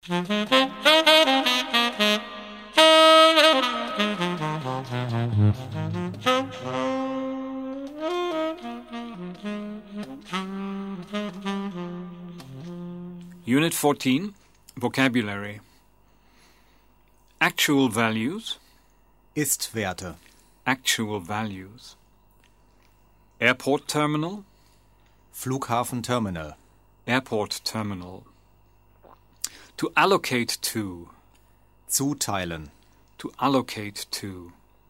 Unit 14, Vocabulary. Actual values. Ist-Werte. Actual values. Airport terminal. Flughafenterminal. Airport terminal. To allocate to. Zuteilen. To allocate to.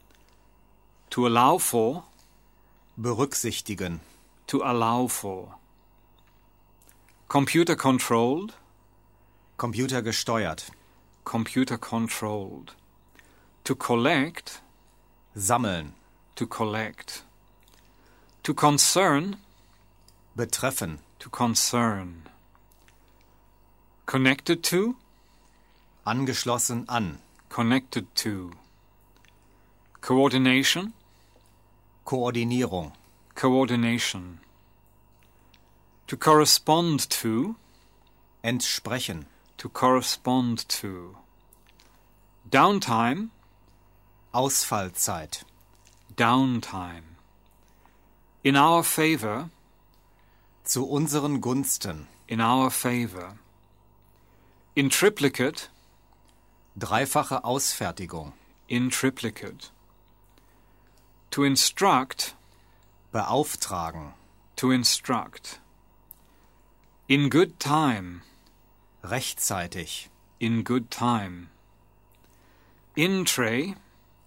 To allow for. Berücksichtigen. To allow for. Computer controlled. Computergesteuert. Computer controlled. To collect. Sammeln. To collect. To concern. Betreffen. To concern. Connected to. Angeschlossen an. Connected to. Coordination. Koordinierung. Coordination. To correspond to. Entsprechen. To correspond to. Downtime. Ausfallzeit. Downtime. In our favor. Zu unseren Gunsten. In our favor. In triplicate. Dreifache Ausfertigung. In triplicate. To instruct. Beauftragen. To instruct. In good time. Rechtzeitig. In good time. In tray.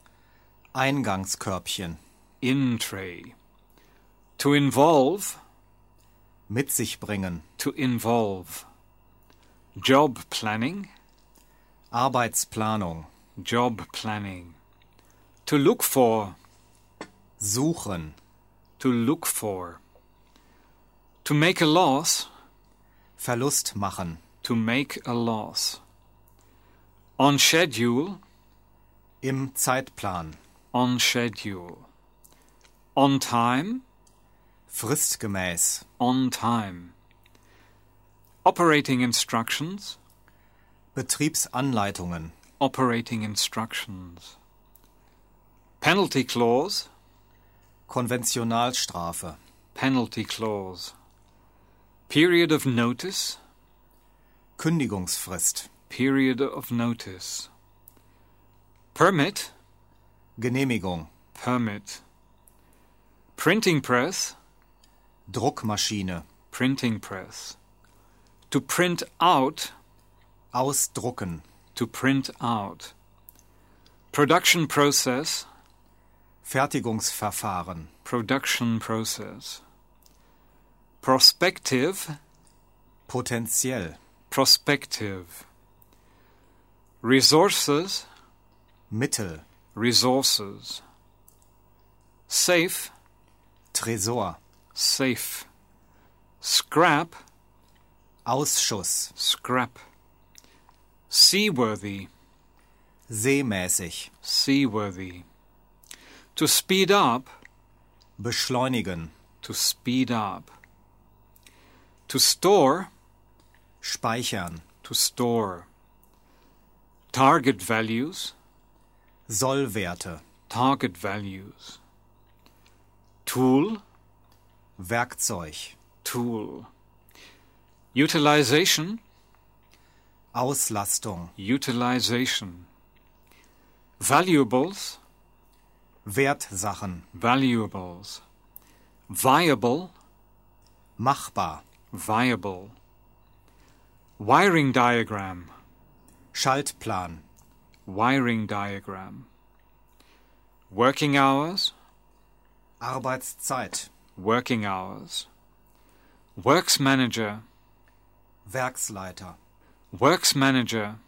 Eingangskörbchen. In tray. To involve. Mit sich bringen. To involve. Job planning. Arbeitsplanung. Job planning. To look for. Suchen. To look for. To make a loss. Verlust machen. To make a loss. On schedule. Im Zeitplan. On schedule. On time. Fristgemäß. On time. Operating instructions. Betriebsanleitungen. Operating instructions. Penalty clause. Konventionalstrafe. Penalty clause. Period of notice. Kündigungsfrist. Period of notice. Permit. Genehmigung. Permit. Printing press. Druckmaschine. Printing press. To print out. Ausdrucken. To print out. Production process. Fertigungsverfahren. Production process. Prospective. Potenziell. Prospective. Resources. Mittel. Resources. Safe. Tresor. Safe. Scrap. Ausschuss. Scrap. Seaworthy. Seemäßig. Seaworthy. To speed up. Beschleunigen. To speed up. To store. Speichern. To store. Target values. Sollwerte. Target values. Tool. Werkzeug. Tool. Utilization. Auslastung. Utilization. Valuables. Wertsachen. Valuables. Viable. Machbar. Viable. Wiring diagram. Schaltplan. Wiring diagram. Working hours. Arbeitszeit. Working hours. Works manager. Werksleiter. Works manager.